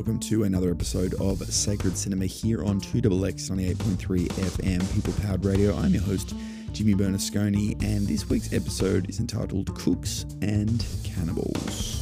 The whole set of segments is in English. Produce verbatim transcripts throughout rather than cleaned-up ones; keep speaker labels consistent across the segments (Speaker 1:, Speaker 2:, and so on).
Speaker 1: welcome to another episode of Sacred Cinema here on two X X ninety-eight point three F M People Powered Radio. I'm your host, Jimmy Bernasconi, and this week's episode is entitled Cooks and Cannibals.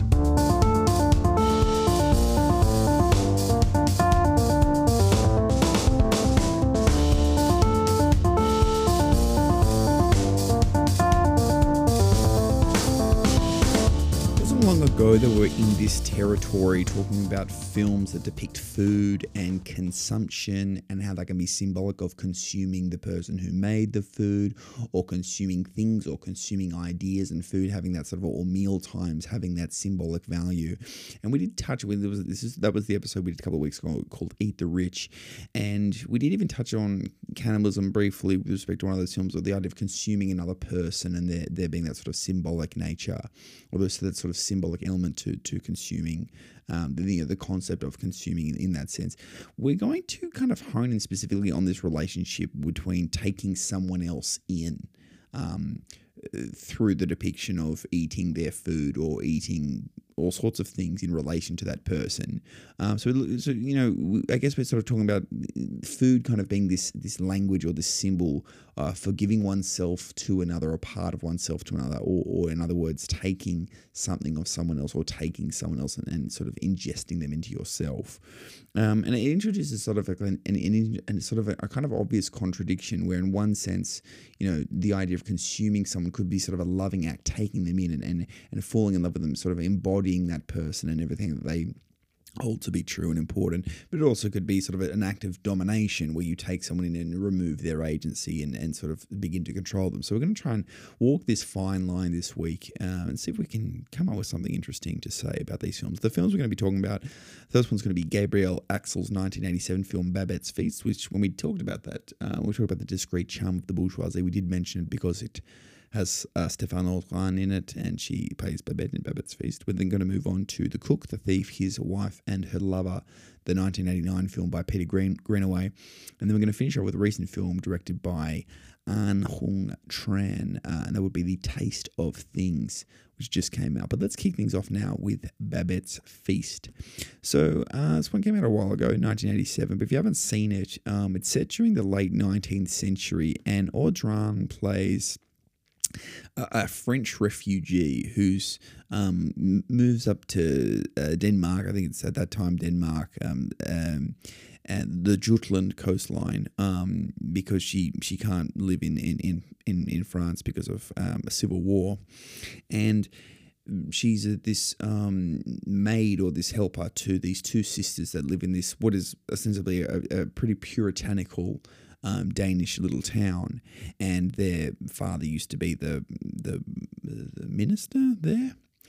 Speaker 1: Ago that we're in this territory talking about films that depict food and consumption and how that can be symbolic of consuming the person who made the food, or consuming things, or consuming ideas, and food having that sort of, or meal times having that symbolic value. And we did touch with was this is that was the episode we did a couple of weeks ago called Eat the Rich, and we did even touch on cannibalism briefly with respect to one of those films, or the idea of consuming another person and there there being that sort of symbolic nature, or that sort of symbolic element to to consuming, um, the, you know, the concept of consuming in, in that sense. We're going to kind of hone in specifically on this relationship between taking someone else in um, through the depiction of eating their food or eating all sorts of things in relation to that person. Um, so, so, you know, I guess we're sort of talking about food kind of being this this language or this symbol uh, for giving oneself to another, or part of oneself to another, or, or in other words, taking something of someone else, or taking someone else and, and sort of ingesting them into yourself. Um, and it introduces sort of an, an, an, an sort of a, a kind of obvious contradiction where, in one sense, you know, the idea of consuming someone could be sort of a loving act, taking them in and, and, and falling in love with them, sort of embodying that person and everything that they hold to be true and important. But it also could be sort of an act of domination where you take someone in and remove their agency and, and sort of begin to control them. So we're going to try and walk this fine line this week um, and see if we can come up with something interesting to say about these films. The films we're going to be talking about, the first one's going to be Gabriel Axel's nineteen eighty-seven film Babette's Feast, which when we talked about that, uh, we talked about the discreet charm of the bourgeoisie, we did mention it because it has uh, Stéphane Audran in it, and she plays Babette in Babette's Feast. We're then going to move on to The Cook, The Thief, His Wife and Her Lover, the nineteen eighty-nine film by Peter Green, Greenaway. And then we're going to finish off with a recent film directed by An Hung Tran, uh, and that would be The Taste of Things, which just came out. But let's kick things off now with Babette's Feast. So uh, this one came out a while ago, nineteen eighty-seven, but if you haven't seen it, um, it's set during the late nineteenth century, and Audran plays A, a French refugee who's um, moves up to uh, Denmark. I think it's at that time Denmark, um, um, and the Jutland coastline, um, because she she can't live in in in in, in France because of um, a civil war, and she's a, this um, maid or this helper to these two sisters that live in this what is ostensibly a, a pretty puritanical Um, Danish little town, and their father used to be the the, the minister there,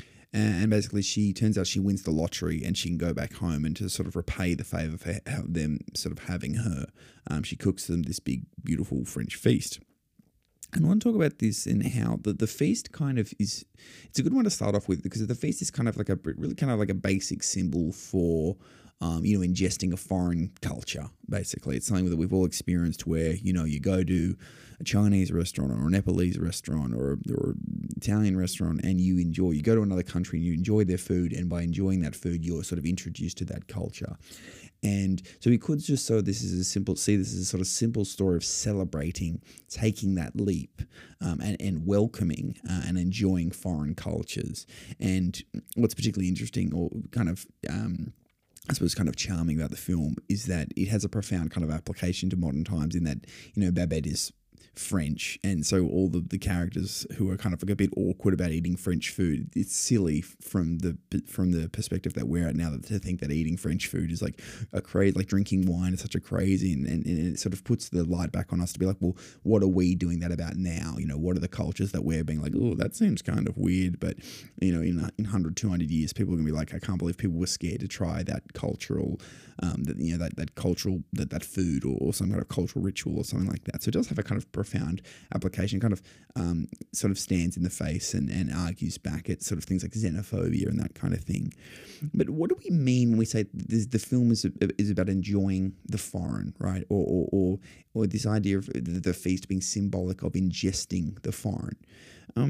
Speaker 1: and basically she turns out she wins the lottery and she can go back home, and to sort of repay the favour for them sort of having her, um, she cooks them this big beautiful French feast. And I want to talk about this and how the, the feast kind of is, it's a good one to start off with, because the feast is kind of like a really kind of like a basic symbol for Um, you know, ingesting a foreign culture, basically. It's something that we've all experienced where, you know, you go to a Chinese restaurant or a Nepalese restaurant or, or Italian restaurant and you enjoy, you go to another country and you enjoy their food, and by enjoying that food, you're sort of introduced to that culture. And so we could just, so this is a simple, see this is a sort of simple story of celebrating, taking that leap um, and, and welcoming uh, and enjoying foreign cultures. And what's particularly interesting, or kind of, um, I suppose kind of charming about the film, is that it has a profound kind of application to modern times, in that, you know, Babette is French, and so all the, the characters who are kind of like a bit awkward about eating French food, it's silly from the from the perspective that we're at now, that to think that eating French food is like a crazy, like drinking wine is such a crazy, and, and, and it sort of puts the light back on us to be like, well, what are we doing that about now? You know, what are the cultures that we're being like, oh, that seems kind of weird, but, you know, in in one hundred, two hundred years, people are going to be like, I can't believe people were scared to try that cultural, um, that you know, that, that cultural, that, that food, or, or some kind of cultural ritual or something like that. So it does have a kind of profound application, kind of um, sort of stands in the face and, and argues back at sort of things like xenophobia and that kind of thing. But what do we mean when we say this, the film is is about enjoying the foreign, right? Or or, or, or this idea of the feast being symbolic of ingesting the foreign. Um,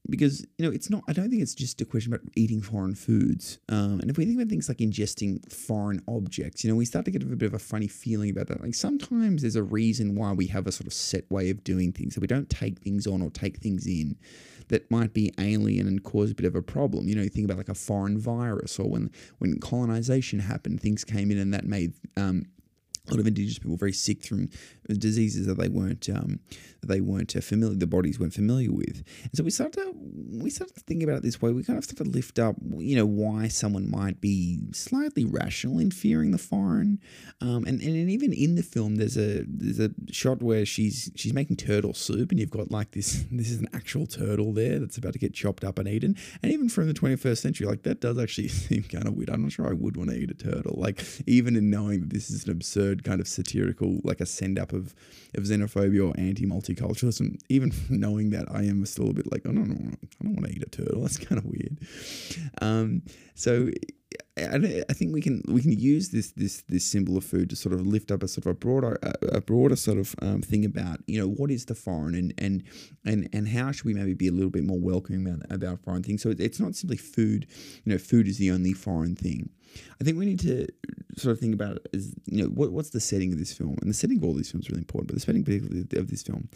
Speaker 1: because, you know, it's not, I don't think it's just a question about eating foreign foods. Um, and if we think about things like ingesting foreign objects, you know, we start to get a bit of a funny feeling about that. Like sometimes there's a reason why we have a sort of set way of doing things, so we don't take things on or take things in that might be alien and cause a bit of a problem. You know, you think about like a foreign virus, or when, when colonization happened, things came in and that made um, a lot of Indigenous people very sick from diseases that they weren't um, that they weren't uh, familiar, the bodies weren't familiar with. And so we started to we started to think about it this way. We kind of started to lift up, you know, why someone might be slightly rational in fearing the foreign. Um, and, and even in the film, there's a there's a shot where she's she's making turtle soup, and you've got like this this is an actual turtle there that's about to get chopped up and eaten. And even from the twenty-first century, like that does actually seem kind of weird. I'm not sure I would want to eat a turtle. Like even in knowing that this is an absurd kind of satirical, like a send up of, of xenophobia or anti-multiculturalism, even knowing that, I am still a bit like, I don't know, I don't want to eat a turtle. That's kind of weird. Um, so I, I think we can we can use this this this symbol of food to sort of lift up a sort of a broader a, a broader sort of um, thing about, you know, what is the foreign, and and and and how should we maybe be a little bit more welcoming about, about foreign things. So it's not simply food. You know, food is the only foreign thing. I think we need to sort of think about it as, you know, what what's the setting of this film, and the setting of all these films is really important. But the setting particularly of this film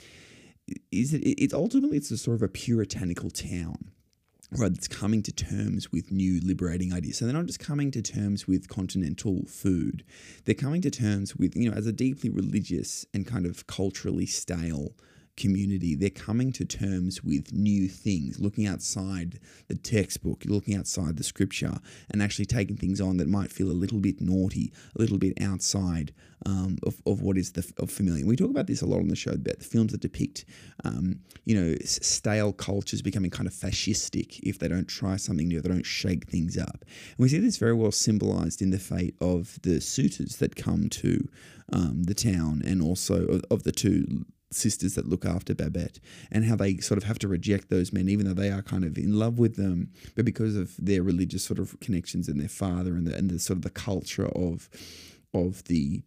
Speaker 1: is that it's ultimately it's a sort of a puritanical town. Right, it's coming to terms with new liberating ideas. So they're not just coming to terms with continental food. They're coming to terms with, you know, as a deeply religious and kind of culturally stale community, they're coming to terms with new things, looking outside the textbook, looking outside the scripture, and actually taking things on that might feel a little bit naughty, a little bit outside um, of, of what is the of familiar. We talk about this a lot on the show, about the films that depict, um, you know, stale cultures becoming kind of fascistic if they don't try something new, if they don't shake things up. And we see this very well symbolized in the fate of the suitors that come to um, the town, and also of, of the two sisters that look after Babette, and how they sort of have to reject those men, even though they are kind of in love with them, but because of their religious sort of connections and their father and the, and the sort of the culture of of the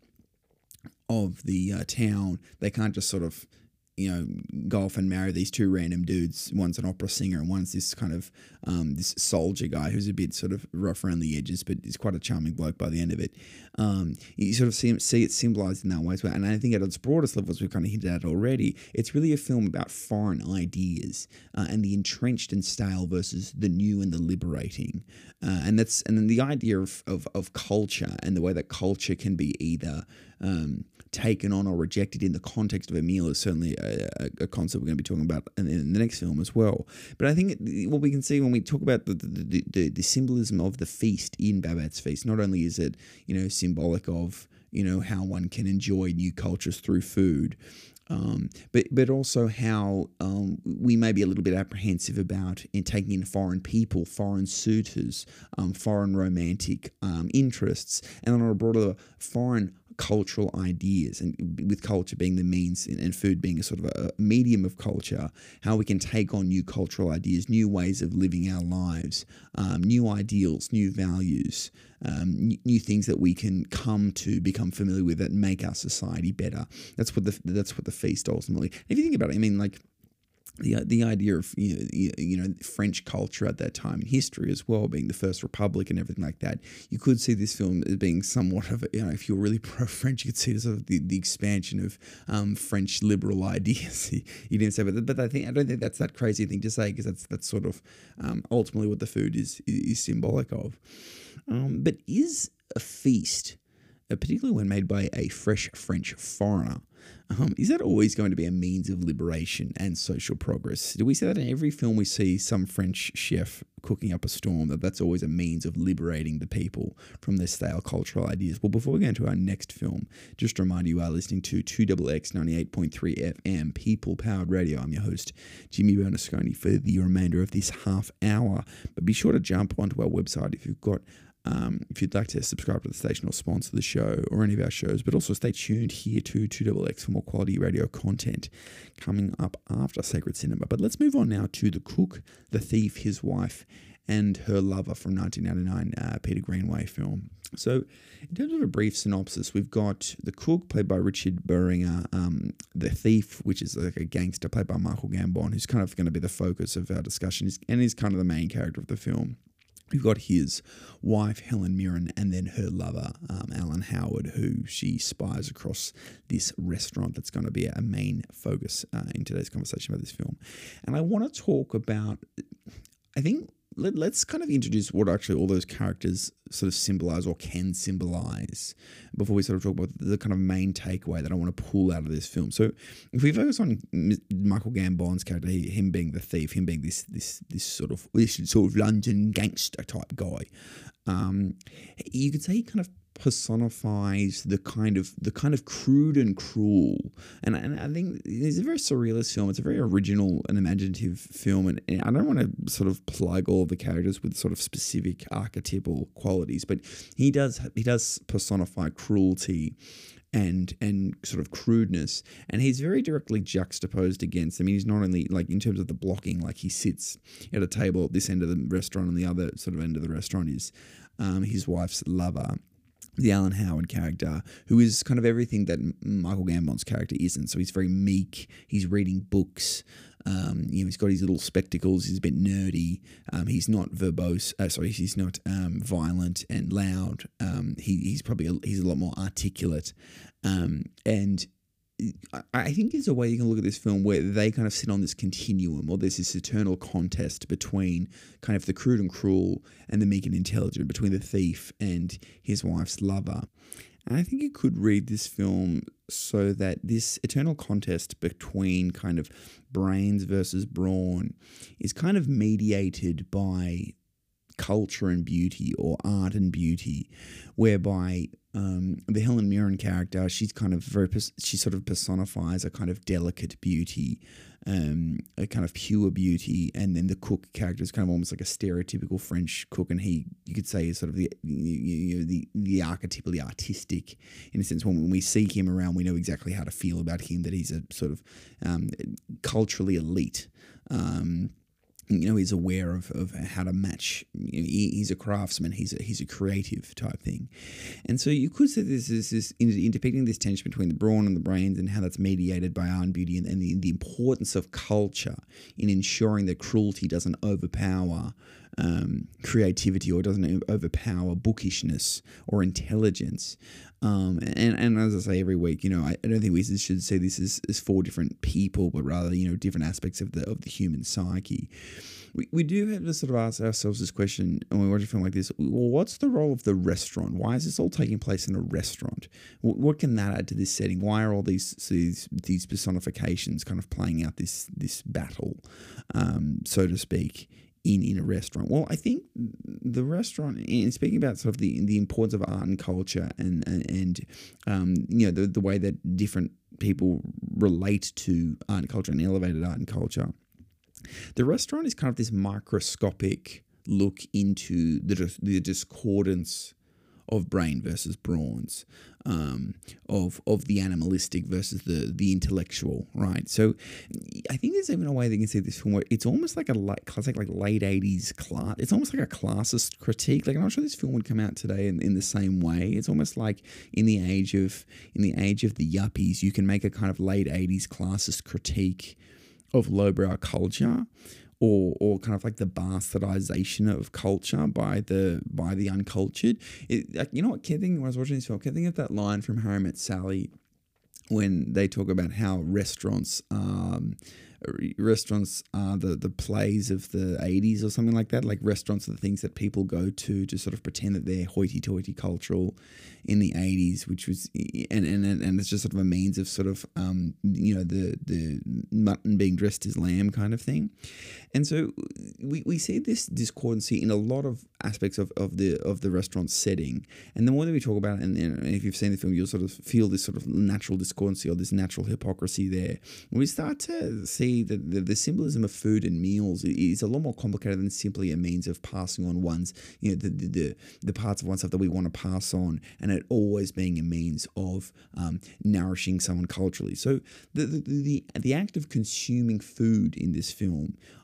Speaker 1: of the uh, town, they can't just sort of, you know, go off and marry these two random dudes. One's an opera singer and one's this kind of um, this soldier guy who's a bit sort of rough around the edges, but he's quite a charming bloke by the end of it. Um, you sort of see, see it symbolised in that way as well. And I think at its broadest level, as we've kind of hinted at already, it's really a film about foreign ideas uh, and the entrenched and stale versus the new and the liberating. Uh, and that's and then the idea of, of, of culture, and the way that culture can be either um, taken on or rejected in the context of a meal is certainly a, a, a concept we're going to be talking about in, in the next film as well. But I think what we can see when we talk about the the, the, the symbolism of the feast in Babette's Feast, not only is it, you know, symbolic of, you know, how one can enjoy new cultures through food, Um, but but also how um, we may be a little bit apprehensive about in taking in foreign people, foreign suitors, um, foreign romantic um, interests, and on a broader foreign cultural ideas, and with culture being the means and food being a sort of a medium of culture, how we can take on new cultural ideas, new ways of living our lives, um, new ideals, new values, um, n- new things that we can come to become familiar with that make our society better. That's what the that's what the feast ultimately. If you think about it, I mean, like, the the idea of, you know, you know French culture at that time in history as well, being the First Republic and everything like that, you could see this film as being somewhat of a, you know, if you're really pro-French, you could see it as sort of the, the expansion of um, French liberal ideas. You didn't say, but but I think I don't think that's that crazy thing to say, because that's that's sort of um, ultimately what the food is is symbolic of. Um, but is a feast, uh, particularly when made by a fresh French foreigner, Um, is that always going to be a means of liberation and social progress? Do we say that in every film we see some French chef cooking up a storm, that that's always a means of liberating the people from their stale cultural ideas? Well, before we go into our next film, just to remind you, you are listening to two X X ninety-eight point three F M, People-Powered Radio. I'm your host, Jimmy Bernasconi, for the remainder of this half hour. But be sure to jump onto our website if you've got Um, if you'd like to subscribe to the station or sponsor the show or any of our shows, but also stay tuned here to two X X for more quality radio content coming up after Sacred Cinema. But let's move on now to The Cook, The Thief, His Wife, and Her Lover from nineteen ninety-nine, uh, Peter Greenaway film. So, in terms of a brief synopsis, we've got the cook, played by Richard Beringer, um, the thief, which is like a gangster, played by Michael Gambon, who's kind of going to be the focus of our discussion, and is kind of the main character of the film. We've got his wife, Helen Mirren, and then her lover, um, Alan Howard, who she spies across this restaurant that's going to be a main focus uh, in today's conversation about this film. And I want to talk about, I think, let, let's kind of introduce what actually all those characters sort of symbolize or can symbolize before we sort of talk about the kind of main takeaway that I want to pull out of this film. So if we focus on Michael Gambon's character, he, him being the thief, him being this this this sort of this sort of London gangster type guy, um, you could say he kind of personifies the kind of the kind of crude and cruel, and and I think it's a very surrealist film. It's a very original and imaginative film, and, and I don't want to sort of plug all of the characters with sort of specific archetypal qualities, but he does he does personify cruelty and and sort of crudeness, and he's very directly juxtaposed against. I mean, he's not only like in terms of the blocking, like he sits at a table at this end of the restaurant, and the other sort of end of the restaurant is um, his wife's lover, the Alan Howard character, who is kind of everything that Michael Gambon's character isn't. So he's very meek. He's reading books. Um, you know, he's got his little spectacles. He's a bit nerdy. Um, he's not verbose. Uh, sorry, he's not um, violent and loud. Um, he, he's probably a, he's a lot more articulate. Um, and I think there's a way you can look at this film where they kind of sit on this continuum, or there's this eternal contest between kind of the crude and cruel and the meek and intelligent, between the thief and his wife's lover. And I think you could read this film so that this eternal contest between kind of brains versus brawn is kind of mediated by culture and beauty, or art and beauty, whereby um, the Helen Mirren character, she's kind of very, she sort of personifies a kind of delicate beauty, um, a kind of pure beauty, and then the cook character is kind of almost like a stereotypical French cook, and he, you could say, is sort of the you know, the the archetypally artistic, in a sense. When we see him around, we know exactly how to feel about him, that he's a sort of um, culturally elite. Um, You know, he's aware of, of how to match. You know, he, he's a craftsman. He's a, he's a creative type thing, and so you could say this is this in, in depicting this tension between the brawn and the brains, and how that's mediated by art and beauty, and, and the, the importance of culture in ensuring that cruelty doesn't overpower um, creativity, or doesn't overpower bookishness or intelligence. Um, and, and as I say every week, you know, I, I don't think we should see this as, as four different people, but rather, you know, different aspects of the of the human psyche. We we do have to sort of ask ourselves this question when we watch a film like this. Well, what's the role of the restaurant? Why is this all taking place in a restaurant? What, what can that add to this setting? Why are all these these these personifications kind of playing out this this battle, um, so to speak, in, in a restaurant? Well, I think the restaurant, in speaking about sort of the the importance of art and culture, and and, and um, you know, the, the way that different people relate to art and culture, and elevated art and culture, the restaurant is kind of this microscopic look into the the discordance of brain versus brawns, um, of of the animalistic versus the the intellectual, right? So I think there's even a way that you can see this film where it's almost like a like classic, like late eighties class. It's almost like a classist critique. Like, I'm not sure this film would come out today in, in the same way. It's almost like in the age of in the age of the yuppies, you can make a kind of late eighties classist critique of lowbrow culture, or or kind of like the bastardization of culture by the by the uncultured. It, like, you know what, Kevin, when I was watching this film, I kept thinking of that line from Harry Met Sally when they talk about how restaurants um restaurants are the, the plays of the eighties or something like that. Like, restaurants are the things that people go to to sort of pretend that they're hoity-toity cultural in the eighties, which was, and, and, and it's just sort of a means of sort of, um, you know, the, the mutton being dressed as lamb kind of thing. And so we, we see this discordancy in a lot of aspects of, of the of the restaurant setting. And the more that we talk about it, and, and if you've seen the film, you'll sort of feel this sort of natural discordancy, or this natural hypocrisy there. When we start to see that the, the symbolism of food and meals is a lot more complicated than simply a means of passing on one's, you know, the the, the, the parts of oneself that we want to pass on, and it always being a means of um, nourishing someone culturally. So the, the the the act of consuming food in this film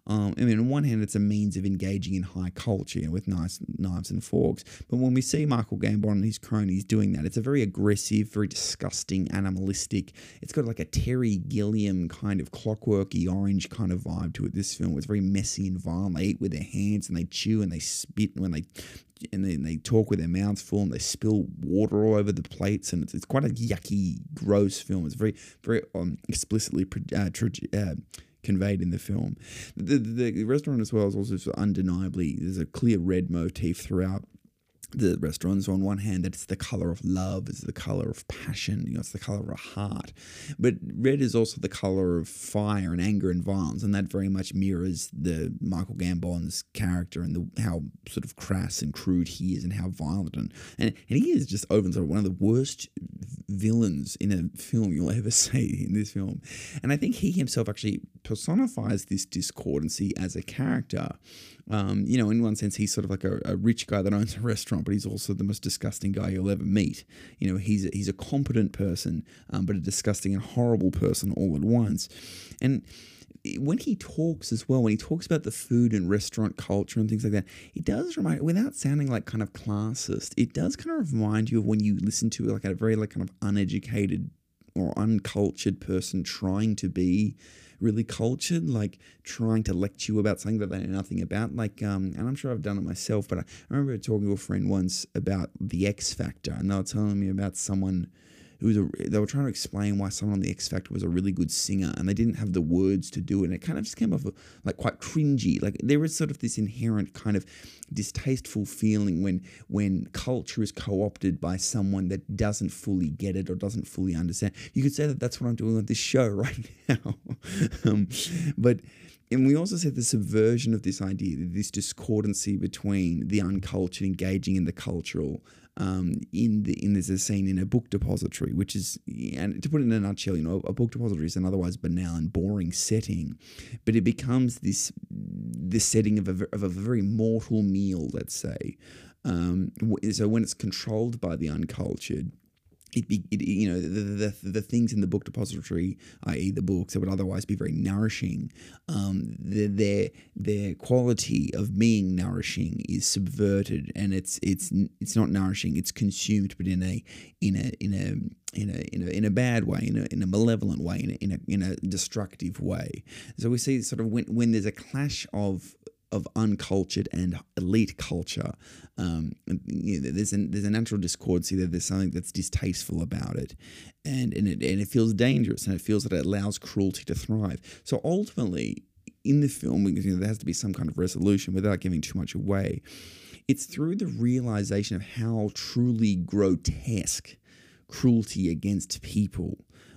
Speaker 1: Um, I mean, on one hand, it's a means of engaging in high culture, you know, with nice knives and forks. But when we see Michael Gambon and his cronies doing that, it's a very aggressive, very disgusting, animalistic. It's got like a Terry Gilliam kind of clockworky orange kind of vibe to it. This film it's very messy and violent. They eat with their hands and they chew and they spit when they and then they talk with their mouths full and they spill water all over the plates, and it's, it's quite a yucky, gross film. It's very, very um, explicitly uh, tra- uh, conveyed in the film. The, the, the restaurant as well is also undeniably, there's a clear red motif throughout the restaurants. On one hand, that it's the color of love, it's the color of passion, you know, it's the color of a heart. But red is also the color of fire and anger and violence, and that very much mirrors the Michael Gambon's character and the how sort of crass and crude he is and how violent and and, and he is just over sort of one of the worst villains in a film you'll ever see in this film. And I think he himself actually personifies this discordancy as a character. Um, you know, in one sense, he's sort of like a, a rich guy that owns a restaurant, but he's also the most disgusting guy you'll ever meet. You know, he's a, he's a competent person, um, but a disgusting and horrible person all at once. And when he talks as well, when he talks about the food and restaurant culture and things like that, it does remind, without sounding like kind of classist, it does kind of remind you of when you listen to like a very like kind of uneducated or uncultured person trying to be really cultured, like trying to lecture you about something that they know nothing about. Like, um, and I'm sure I've done it myself, but I, I remember talking to a friend once about the X Factor, and they were telling me about someone who was a, they were trying to explain why someone on the X Factor was a really good singer, and they didn't have the words to do it, and it kind of just came off like quite cringy. Like there is sort of this inherent kind of distasteful feeling when when culture is co-opted by someone that doesn't fully get it or doesn't fully understand. You could say that that's what I'm doing on this show right now. um, but and we also said the subversion of this idea, this discordancy between the uncultured engaging in the cultural. Um, in the in there's a scene in a book depository, which is, and to put it in a nutshell, you know, a book depository is an otherwise banal and boring setting, but it becomes this this setting of a of a very mortal meal, let's say. Um, so when it's controlled by the uncultured, It, be, it you know the, the the things in the book depository, that is the books that would otherwise be very nourishing, um, the, their their quality of being nourishing is subverted, and it's it's it's not nourishing. It's consumed, but in a in a in a in a in a in a bad way, in a in a malevolent way, in a in a, in a destructive way. So we see sort of when when there's a clash of of uncultured and elite culture, um, you know, there's an there's a natural discordancy there. There's something that's distasteful about it, and and it and it feels dangerous, and it feels that it allows cruelty to thrive. So ultimately, in the film, because you know, there has to be some kind of resolution without giving too much away. It's through the realization of how truly grotesque cruelty against people.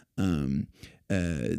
Speaker 1: Um, Uh,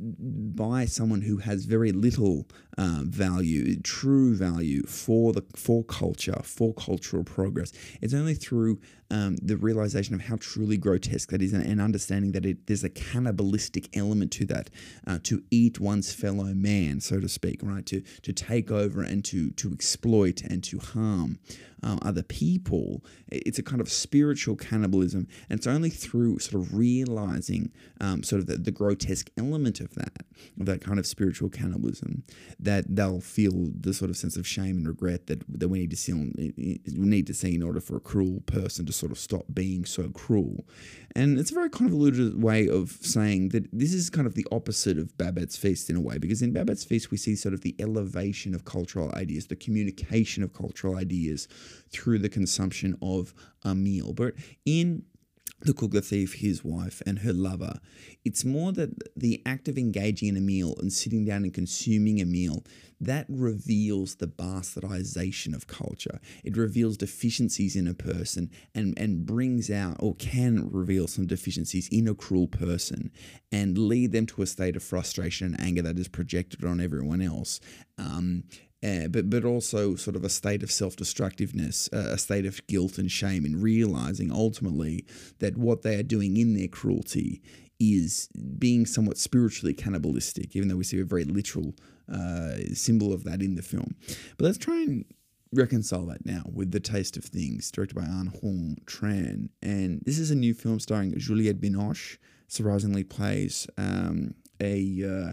Speaker 1: by someone who has very little uh, value, true value for the for culture, for cultural progress. It's only through um, the realization of how truly grotesque that is, and, and understanding that it, there's a cannibalistic element to that, uh, to eat one's fellow man, so to speak, right? To to take over and to to exploit and to harm um, other people. It's a kind of spiritual cannibalism, and it's only through sort of realizing um, sort of the, the grotesque element of that, of that kind of spiritual cannibalism, that they'll feel the sort of sense of shame and regret that, that we need to see we need to see in order for a cruel person to sort of stop being so cruel. And it's a very convoluted way of saying that this is kind of the opposite of Babette's Feast in a way, because in Babette's Feast we see sort of the elevation of cultural ideas, the communication of cultural ideas through the consumption of a meal. But in The Cook, the Thief, His Wife, and Her Lover, it's more that the act of engaging in a meal and sitting down and consuming a meal, that reveals the bastardization of culture. It reveals deficiencies in a person and, and brings out, or can reveal some deficiencies in a cruel person and lead them to a state of frustration and anger that is projected on everyone else. Um, Uh, but but also sort of a state of self-destructiveness, uh, a state of guilt and shame, in realizing ultimately that what they are doing in their cruelty is being somewhat spiritually cannibalistic, even though we see a very literal uh, symbol of that in the film. But let's try and reconcile that now with The Taste of Things, directed by Anh Hong Tran. And this is a new film starring Juliette Binoche, surprisingly plays um, a... Uh,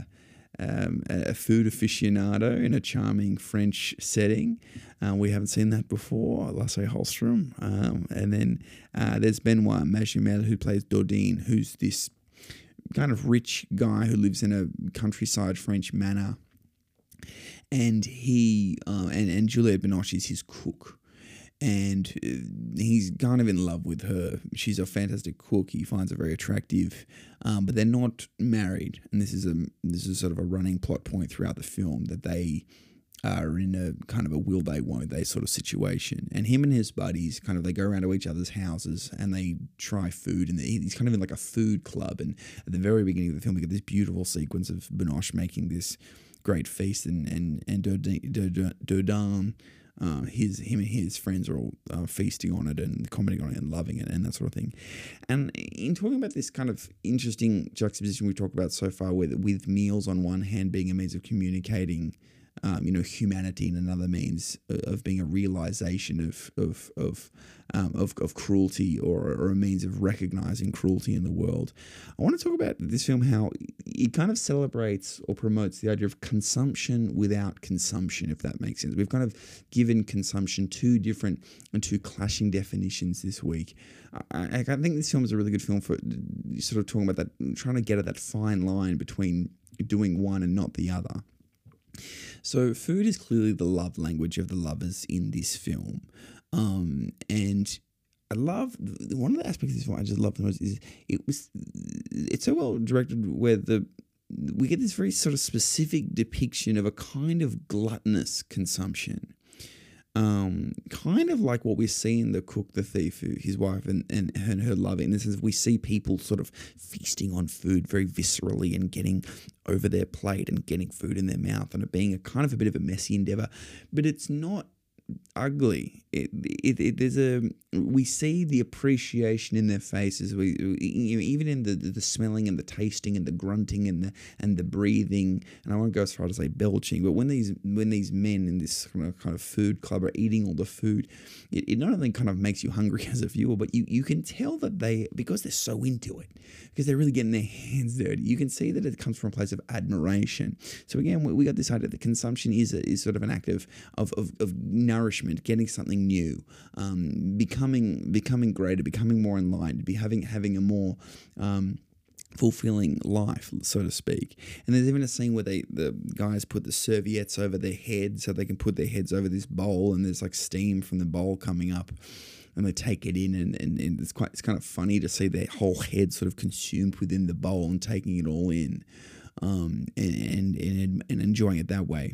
Speaker 1: um, a food aficionado in a charming French setting. Uh, we haven't seen that before, Lasse Hallström. Um, and then uh, there's Benoit Magimel, who plays Dodin, who's this kind of rich guy who lives in a countryside French manor. And he uh, and, and Juliette Binoche is his cook. And he's kind of in love with her. She's a fantastic cook. He finds her very attractive, um, but they're not married. And this is a this is sort of a running plot point throughout the film, that they are in a kind of a will they won't they sort of situation. And him and his buddies kind of they go around to each other's houses and they try food. And he's kind of in like a food club. And at the very beginning of the film, we get this beautiful sequence of Binoche making this great feast, and and and Dodin. Dodin, Dodin Uh, his him and his friends are all uh, feasting on it and commenting on it and loving it and that sort of thing. And in talking about this kind of interesting juxtaposition we talked about so far, with with meals on one hand being a means of communicating, um, you know, humanity, and another means of being a realization of of of um, of, of cruelty, or, or a means of recognizing cruelty in the world. I want to talk about this film, how it kind of celebrates or promotes the idea of consumption without consumption, if that makes sense. We've kind of given consumption two different and two clashing definitions this week. I, I think this film is a really good film for sort of talking about that, trying to get at that fine line between doing one and not the other. So food is clearly the love language of the lovers in this film. Um, and I love, one of the aspects of this film I just love the most is it was, it's so well directed, where the, we get this very sort of specific depiction of a kind of gluttonous consumption. Um, kind of like what we see in The Cook, the Thief, his wife and, and her, and her love. In this sense, we see people sort of feasting on food very viscerally and getting over their plate and getting food in their mouth, and it being a kind of a bit of a messy endeavor. But it's not ugly. It, it, it there's a we see the appreciation in their faces. We even in the, the smelling and the tasting and the grunting and the and the breathing. And I won't go as far to say belching, but when these when these men in this kind of, kind of food club are eating all the food, it, it not only kind of makes you hungry as a viewer, but you you can tell that they, because they're so into it, because they're really getting their hands dirty, you can see that it comes from a place of admiration. So again, we, we got this idea that consumption is a, is sort of an act of of of, of nourishment, getting something new, um, becoming becoming greater, becoming more enlightened, be having having a more um, fulfilling life, so to speak. And there's even a scene where they the guys put the serviettes over their heads so they can put their heads over this bowl, and there's like steam from the bowl coming up. And they take it in, and, and, and it's quite it's kind of funny to see their whole head sort of consumed within the bowl and taking it all in, um, and, and and enjoying it that way.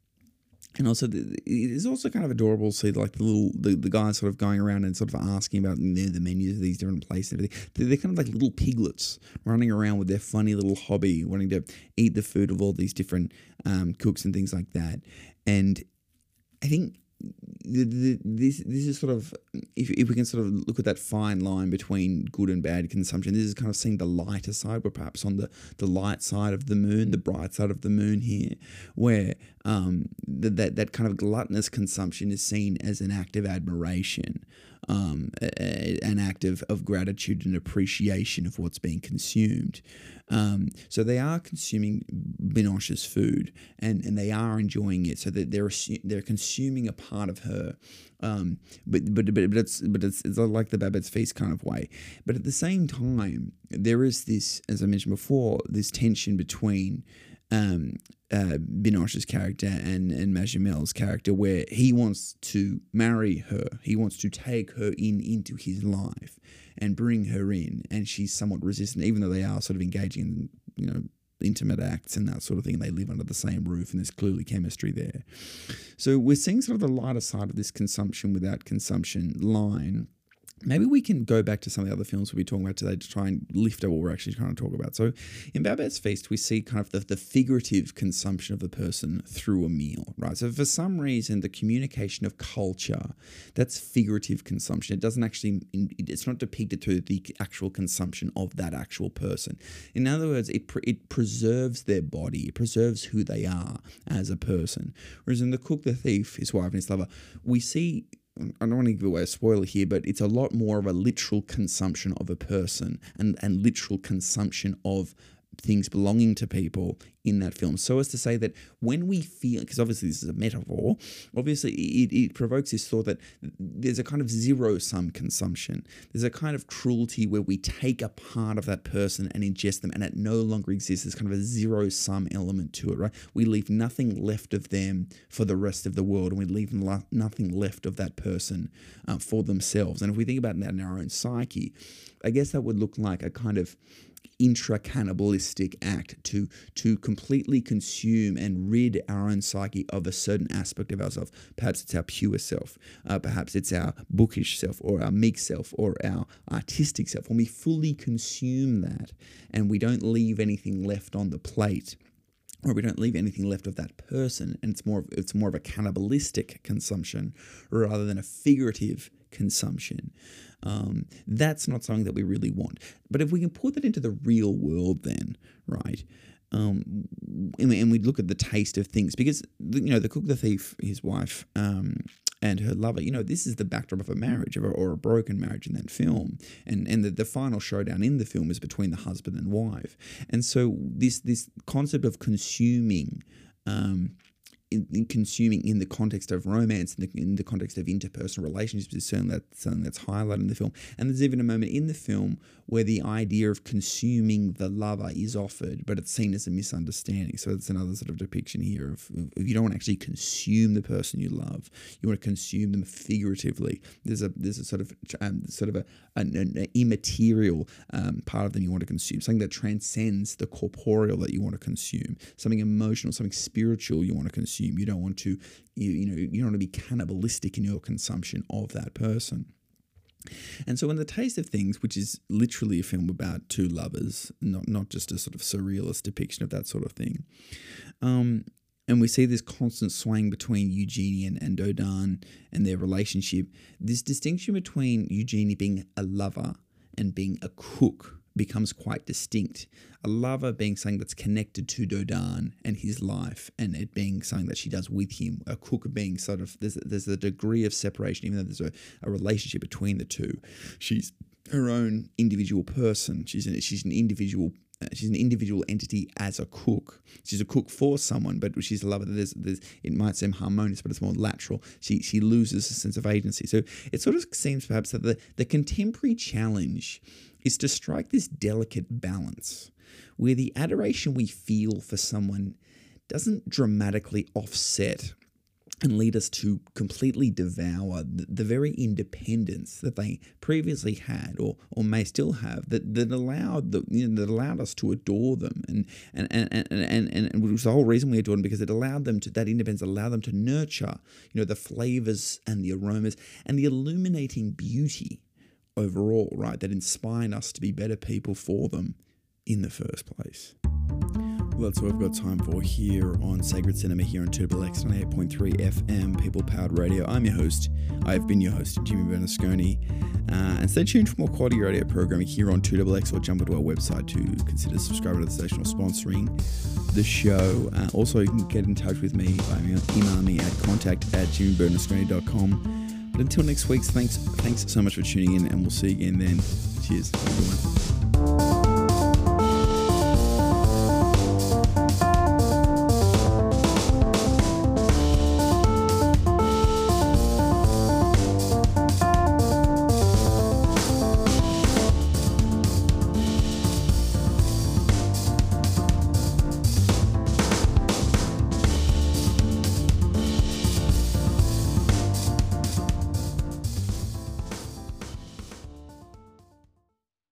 Speaker 1: And also, the, it's also kind of adorable to see like the little the, the guys sort of going around and sort of asking about, you know, the menus of these different places and everything. They're, they're kind of like little piglets running around with their funny little hobby, wanting to eat the food of all these different um, cooks and things like that. And I think The, the, this this is sort of, if, if we can sort of look at that fine line between good and bad consumption, this is kind of seeing the lighter side. We're perhaps on the, the light side of the moon, the bright side of the moon here, where um, the, that, that kind of gluttonous consumption is seen as an act of admiration, um, a, an act of, of gratitude and appreciation of what's being consumed. Um, so they are consuming Binoche's food, and, and they are enjoying it. So that they're they're consuming a part of her, um, but but but but it's but it's, it's like the Babette's Feast kind of way. But at the same time, there is this, as I mentioned before, this tension between um, uh, Binoche's character and and Majimel's character, where he wants to marry her, he wants to take her in into his life and bring her in, and she's somewhat resistant, even though they are sort of engaging in, you know, intimate acts and that sort of thing. They live under the same roof, and there's clearly chemistry there. So we're seeing sort of the lighter side of this consumption without consumption line. Maybe we can go back to some of the other films we'll be talking about today to try and lift up what we're actually trying to talk about. So in Babette's Feast, we see kind of the, the figurative consumption of the person through a meal, right? So for some reason, the communication of culture, that's figurative consumption. It doesn't actually, it's not depicted through the actual consumption of that actual person. In other words, it, it preserves their body, it preserves who they are as a person. Whereas in The Cook, the Thief, his wife and his lover, we see, I don't want to give away a spoiler here, but it's a lot more of a literal consumption of a person and, and literal consumption of things belonging to people in that film, so as to say that when we feel, because obviously this is a metaphor, obviously it, it provokes this thought that there's a kind of zero-sum consumption. There's a kind of cruelty where we take a part of that person and ingest them, and it no longer exists. There's kind of a zero-sum element to it, right? We leave nothing left of them for the rest of the world, and we leave lo- nothing left of that person uh, for themselves. And if we think about that in our own psyche, I guess that would look like a kind of intra-cannibalistic act to to completely consume and rid our own psyche of a certain aspect of ourselves. Perhaps it's our pure self, uh, perhaps it's our bookish self, or our meek self, or our artistic self. When we fully consume that and we don't leave anything left on the plate, or we don't leave anything left of that person, and it's more of, it's more of a cannibalistic consumption rather than a figurative consumption. Um, that's not something that we really want. But if we can put that into the real world then, right, um, and, we, and we look at the taste of things, because, you know, the cook, the thief, his wife, um, and her lover, you know, this is the backdrop of a marriage, of a, or a broken marriage in that film. And and the, the final showdown in the film is between the husband and wife. And so this, this concept of consuming, um, In, in consuming in the context of romance, in the, in the context of interpersonal relationships, is certainly that, something that's highlighted in the film. And there's even a moment in the film where the idea of consuming the lover is offered, but it's seen as a misunderstanding. So it's another sort of depiction here of, of you don't want to actually consume the person you love. You want to consume them figuratively. There's a there's a sort of um, sort of a an, an immaterial um, part of them you want to consume, something that transcends the corporeal that you want to consume, something emotional, something spiritual you want to consume. You don't want to, you, you know, you don't want to be cannibalistic in your consumption of that person. And so in The Taste of Things, which is literally a film about two lovers, not not just a sort of surrealist depiction of that sort of thing, um, and we see this constant swaying between Eugenie and, and Dodin and their relationship, this distinction between Eugenie being a lover and being a cook becomes quite distinct. A lover being something that's connected to Dodin and his life, and it being something that she does with him. A cook being sort of, there's, there's a degree of separation, even though there's a, a relationship between the two. She's her own individual person. She's an, she's an individual Uh, she's an individual entity as a cook. She's a cook for someone, but she's a lover. There's, there's, it might seem harmonious, but it's more lateral. She she loses a sense of agency. So it sort of seems perhaps that the, the contemporary challenge is to strike this delicate balance where the adoration we feel for someone doesn't dramatically offset and lead us to completely devour the, the very independence that they previously had, or or may still have, that that allowed the you know, that allowed us to adore them, and and and and and, and, and it was the whole reason we adored them, because it allowed them to, that independence allowed them to nurture, you know, the flavors and the aromas and the illuminating beauty overall, right, that inspired us to be better people for them in the first place. Well, that's all I've got time for here on Sacred Cinema here on two X X ninety-eight point three F M, People Powered Radio. I'm your host. I've been your host, Jimmy Bernasconi. Uh, and stay tuned for more quality radio programming here on two X X, or jump onto our website to consider subscribing to the station or sponsoring the show. Uh, also, you can get in touch with me by emailing me at contact at jimmy bernasconi dot com. But until next week, thanks, thanks so much for tuning in, and we'll see you again then. Cheers. Have a good one.